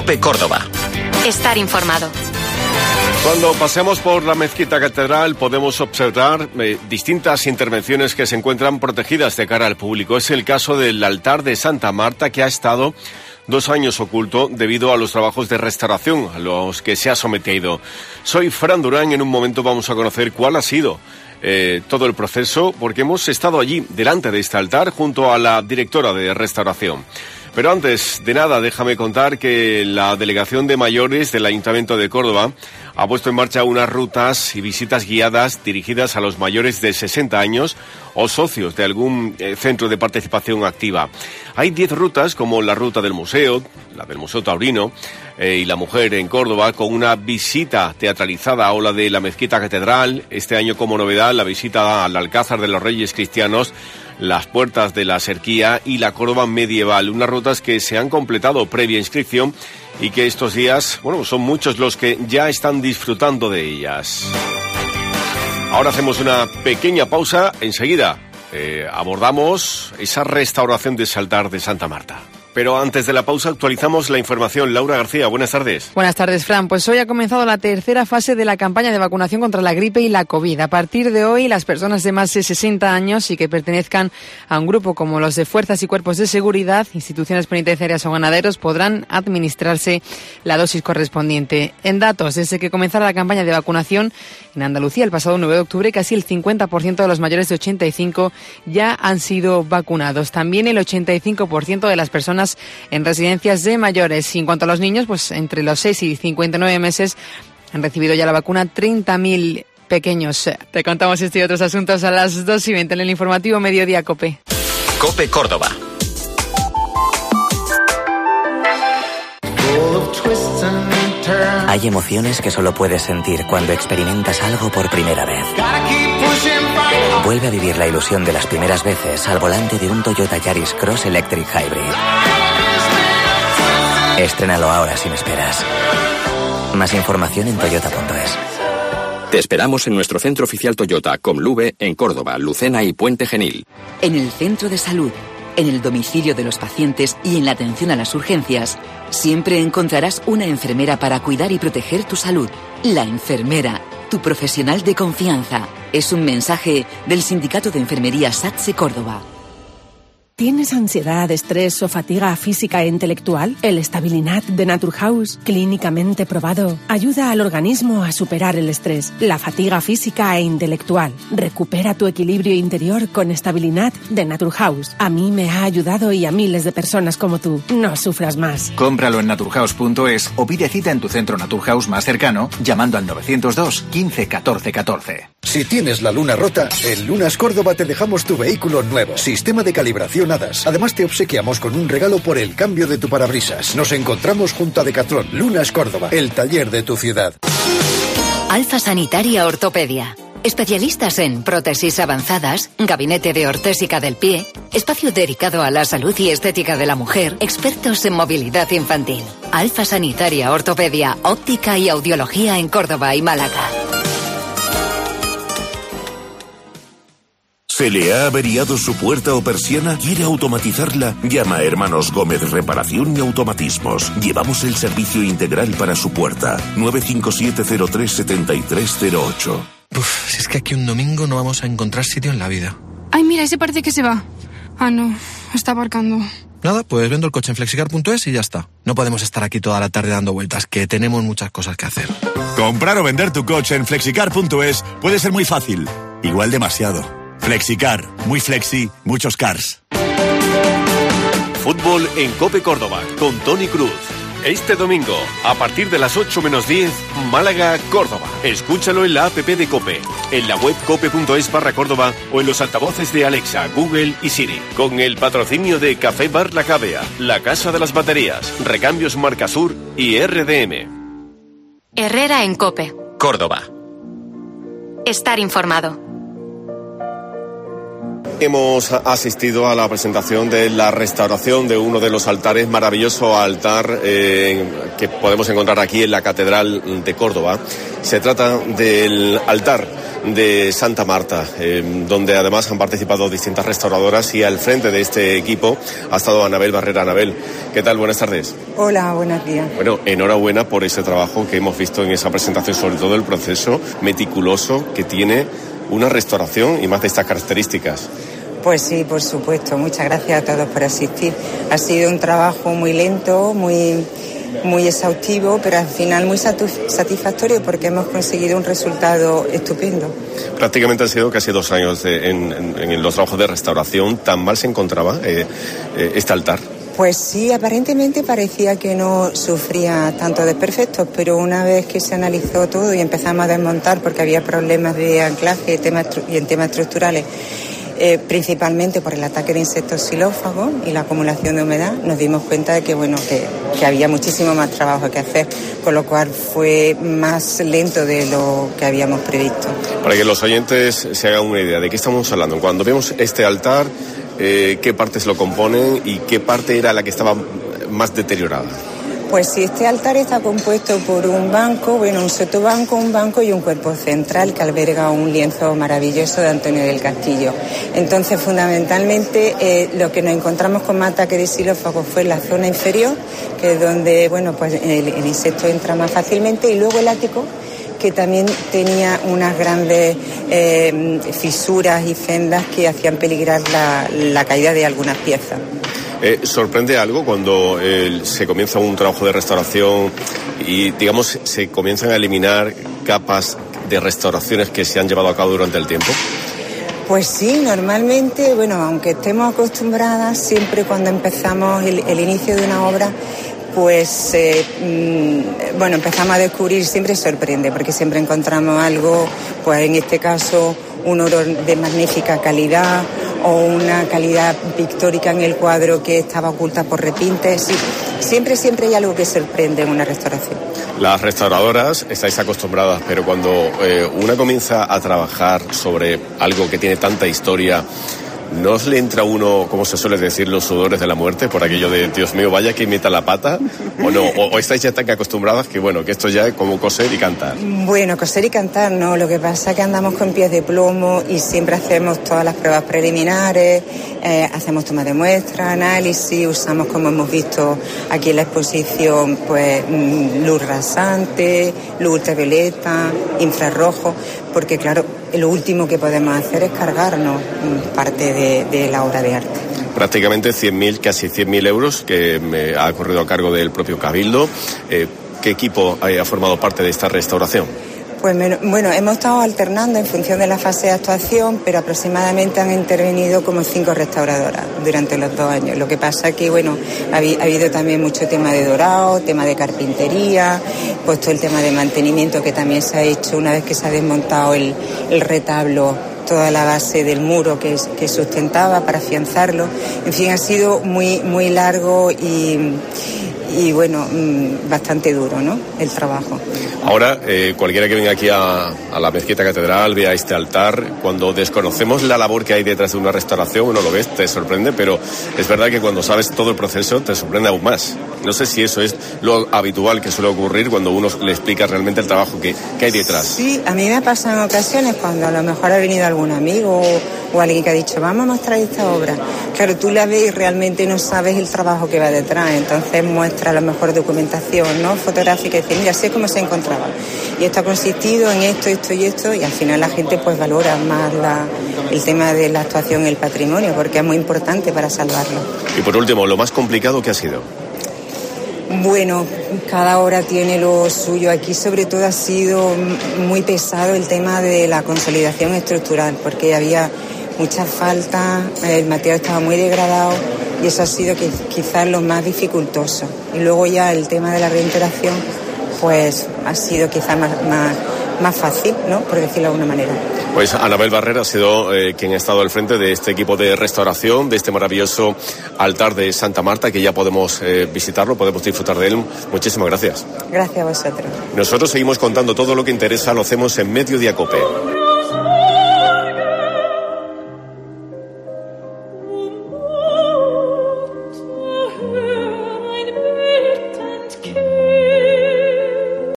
COPE Córdoba. Estar informado. Cuando pasemos por la mezquita catedral podemos observar distintas intervenciones que se encuentran protegidas de cara al público. Es el caso del altar de Santa Marta, que ha estado 2 años oculto debido a los trabajos de restauración a los que se ha sometido. Soy Fran Durán y en un momento vamos a conocer cuál ha sido todo el proceso, porque hemos estado allí delante de este altar junto a la directora de restauración. Pero antes de nada, déjame contar que la Delegación de Mayores del Ayuntamiento de Córdoba ha puesto en marcha unas rutas y visitas guiadas dirigidas a los mayores de 60 años o socios de algún centro de participación activa. Hay 10 rutas, como la ruta del museo, la del Museo Taurino y la mujer en Córdoba, con una visita teatralizada o la de la Mezquita Catedral. Este año, como novedad, la visita al Alcázar de los Reyes Cristianos, las puertas de la Serquía y la Córdoba medieval. Unas rutas que se han completado previa inscripción y que estos días, son muchos los que ya están disfrutando de ellas. Ahora hacemos una pequeña pausa. Enseguida abordamos esa restauración de ese altar de Santa Marta. Pero antes de la pausa actualizamos la información. Laura García, buenas tardes. Buenas tardes, Fran. Pues hoy ha comenzado la tercera fase de la campaña de vacunación contra la gripe y la COVID. A partir de hoy, las personas de más de 60 años y que pertenezcan a un grupo como los de fuerzas y cuerpos de seguridad, instituciones penitenciarias o ganaderos podrán administrarse la dosis correspondiente. En datos, desde que comenzara la campaña de vacunación en Andalucía el pasado 9 de octubre, casi el 50% de los mayores de 85 ya han sido vacunados. También el 85% de las personas en residencias de mayores. Y en cuanto a los niños, pues entre los 6 y 59 meses han recibido ya la vacuna 30.000 pequeños. Te contamos este y otros asuntos a las 2:20 en el informativo Mediodía COPE. COPE Córdoba. Hay emociones que solo puedes sentir cuando experimentas algo por primera vez. Vuelve a vivir la ilusión de las primeras veces al volante de un Toyota Yaris Cross Electric Hybrid. Estrénalo ahora sin esperas. Más información en toyota.es. Te esperamos en nuestro centro oficial Toyota, Comlube, en Córdoba, Lucena y Puente Genil. En el centro de salud, en el domicilio de los pacientes y en la atención a las urgencias, siempre encontrarás una enfermera para cuidar y proteger tu salud. La enfermera, tu profesional de confianza. Es un mensaje del Sindicato de Enfermería SATSE Córdoba. ¿Tienes ansiedad, estrés o fatiga física e intelectual? El Stabilinat de Naturhaus, clínicamente probado, ayuda al organismo a superar el estrés, la fatiga física e intelectual. Recupera tu equilibrio interior con Stabilinat de Naturhaus. A mí me ha ayudado y a miles de personas como tú. No sufras más. Cómpralo en naturhaus.es o pide cita en tu centro Naturhaus más cercano llamando al 902 15 14 14. Si tienes la luna rota, en Lunas Córdoba te dejamos tu vehículo nuevo. Sistema de calibración HADAS. Además te obsequiamos con un regalo por el cambio de tu parabrisas. Nos encontramos junto a Decathlon. Lunas Córdoba, el taller de tu ciudad. Alfa Sanitaria Ortopedia. Especialistas en prótesis avanzadas, gabinete de ortésica del pie, espacio dedicado a la salud y estética de la mujer, expertos en movilidad infantil. Alfa Sanitaria Ortopedia, óptica y audiología en Córdoba y Málaga. ¿Se le ha averiado su puerta o persiana? ¿Quiere automatizarla? Llama a Hermanos Gómez Reparación y Automatismos. Llevamos el servicio integral para su puerta. 957-03-7308. Si es que aquí un domingo no vamos a encontrar sitio en la vida. Ay, mira, ese parece que se va. Ah, no, está aparcando. Nada, pues vendo el coche en flexicar.es y ya está. No podemos estar aquí toda la tarde dando vueltas, que tenemos muchas cosas que hacer. Comprar o vender tu coche en flexicar.es puede ser muy fácil. Igual demasiado. Flexicar, muy flexi, muchos cars. Fútbol en COPE Córdoba, con Toni Cruz. Este domingo, a partir de las 8 menos 10, Málaga-Córdoba. Escúchalo en la app de COPE, en la web cope.es/Córdoba o en los altavoces de Alexa, Google y Siri. Con el patrocinio de Café Bar La Cavea, La Casa de las Baterías, Recambios Marca Sur y RDM. Herrera en COPE. Córdoba. Estar informado. Hemos asistido a la presentación de la restauración de uno de los altares, maravilloso altar que podemos encontrar aquí en la Catedral de Córdoba. Se trata del altar de Santa Marta, donde además han participado distintas restauradoras, y al frente de este equipo ha estado Anabel Barrera. Anabel, ¿qué tal? Buenas tardes. Hola, buenos días. Bueno, enhorabuena por ese trabajo que hemos visto en esa presentación, sobre todo el proceso meticuloso que tiene una restauración y más de estas características. Pues sí, por supuesto. Muchas gracias a todos por asistir. Ha sido un trabajo muy lento, muy exhaustivo, pero al final muy satisfactorio porque hemos conseguido un resultado estupendo. Prácticamente han sido casi 2 años en los trabajos de restauración. ¿Tan mal se encontraba este altar? Pues sí, aparentemente parecía que no sufría tanto desperfectos, pero una vez que se analizó todo y empezamos a desmontar porque había problemas de anclaje y en temas estructurales, principalmente por el ataque de insectos xilófagos y la acumulación de humedad, nos dimos cuenta de que había muchísimo más trabajo que hacer, con lo cual fue más lento de lo que habíamos previsto. Para que los oyentes se hagan una idea de qué estamos hablando, cuando vemos este altar, ¿qué partes lo componen y qué parte era la que estaba más deteriorada? Pues sí, este altar está compuesto por un banco, un sotobanco, un banco y un cuerpo central que alberga un lienzo maravilloso de Antonio del Castillo. Entonces, fundamentalmente, lo que nos encontramos con más ataque de xilófagos fue la zona inferior, que es donde, el insecto entra más fácilmente, y luego el ático, que también tenía unas grandes fisuras y fendas que hacían peligrar la caída de algunas piezas. ¿Sorprende algo cuando se comienza un trabajo de restauración y, digamos, se comienzan a eliminar capas de restauraciones que se han llevado a cabo durante el tiempo? Pues sí, normalmente, aunque estemos acostumbradas, siempre cuando empezamos el inicio de una obra, pues empezamos a descubrir, siempre sorprende, porque siempre encontramos algo, pues en este caso un oro de magnífica calidad o una calidad pictórica en el cuadro que estaba oculta por repintes. Sí, siempre hay algo que sorprende en una restauración. Las restauradoras estáis acostumbradas, pero cuando una comienza a trabajar sobre algo que tiene tanta historia, ¿no os le entra uno, como se suele decir, los sudores de la muerte por aquello de, Dios mío, vaya que meta la pata? ¿O no? ¿O estáis ya tan acostumbradas que esto ya es como coser y cantar? Bueno, coser y cantar no. Lo que pasa es que andamos con pies de plomo y siempre hacemos todas las pruebas preliminares, hacemos toma de muestra, análisis, usamos, como hemos visto aquí en la exposición, pues luz rasante, luz ultravioleta, infrarrojo, porque claro, lo último que podemos hacer es cargarnos parte de la obra de arte. Prácticamente 100.000, casi 100.000 euros que me ha corrido a cargo del propio Cabildo. ¿Qué equipo ha formado parte de esta restauración? Pues hemos estado alternando en función de la fase de actuación, pero aproximadamente han intervenido como 5 restauradoras durante los 2 años. Lo que pasa que, ha habido también mucho tema de dorado, tema de carpintería, pues todo el tema de mantenimiento que también se ha hecho una vez que se ha desmontado el retablo, toda la base del muro que sustentaba para afianzarlo. En fin, ha sido muy, muy largo y bastante duro, ¿no?, el trabajo. Ahora, cualquiera que venga aquí a la Mezquita Catedral, vea este altar, cuando desconocemos la labor que hay detrás de una restauración, uno lo ves, te sorprende, pero es verdad que cuando sabes todo el proceso te sorprende aún más. No sé si eso es lo habitual que suele ocurrir cuando uno le explica realmente el trabajo que hay detrás. Sí, a mí me ha pasado en ocasiones cuando a lo mejor ha venido algún amigo o alguien que ha dicho, vamos a mostrar esta obra. Claro, tú la ves y realmente no sabes el trabajo que va detrás, entonces muestra a lo mejor documentación, ¿no?, fotográfica, y dice, mira, así es como se encontraba. Y esto ha consistido en esto, esto y esto, y al final la gente pues valora más el tema de la actuación en el patrimonio, porque es muy importante para salvarlo. Y por último, lo más complicado que ha sido. Bueno, cada obra tiene lo suyo. Aquí sobre todo ha sido muy pesado el tema de la consolidación estructural, porque había mucha falta, el material estaba muy degradado y eso ha sido quizás lo más dificultoso. Y luego ya el tema de la reintegración pues ha sido quizás más fácil, ¿no?, por decirlo de alguna manera. Pues Anabel Barrera ha sido quien ha estado al frente de este equipo de restauración, de este maravilloso altar de Santa Marta, que ya podemos visitarlo, podemos disfrutar de él. Muchísimas gracias. Gracias a vosotros. Nosotros seguimos contando todo lo que interesa, lo hacemos en Mediodía COPE.